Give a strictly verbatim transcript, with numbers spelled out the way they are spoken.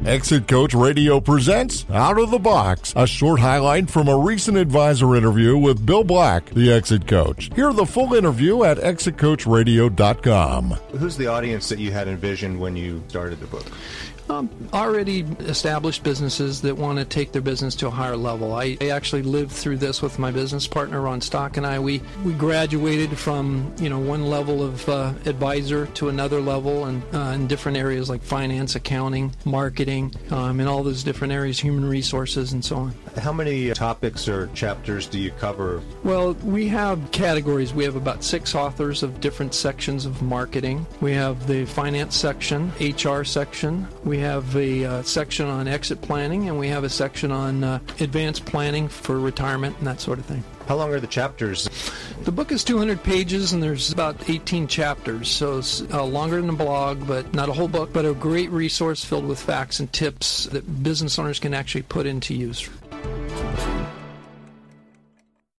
Exit Coach Radio presents Out of the Box, a short highlight from a recent advisor interview with Bill Black, the Exit Coach. Hear the full interview at exit coach radio dot com. Who's the audience that you had envisioned when you started the book? Um, already established businesses that want to take their business to a higher level. I, I actually lived through this with my business partner, Ron Stock, and I. We, we graduated from, you know, one level of uh, advisor to another level, and uh, in different areas like finance, accounting, marketing, um, and all those different areas, human resources, and so on. How many topics or chapters do you cover? Well, we have categories. We have about six authors of different sections of marketing. We have the finance section, H R section. We have a uh, section on exit planning, and we have a section on uh, advanced planning for retirement and that sort of thing. How long are the chapters? The book is two hundred pages, and there's about eighteen chapters, so it's uh, longer than a blog, but not a whole book, but a great resource filled with facts and tips that business owners can actually put into use.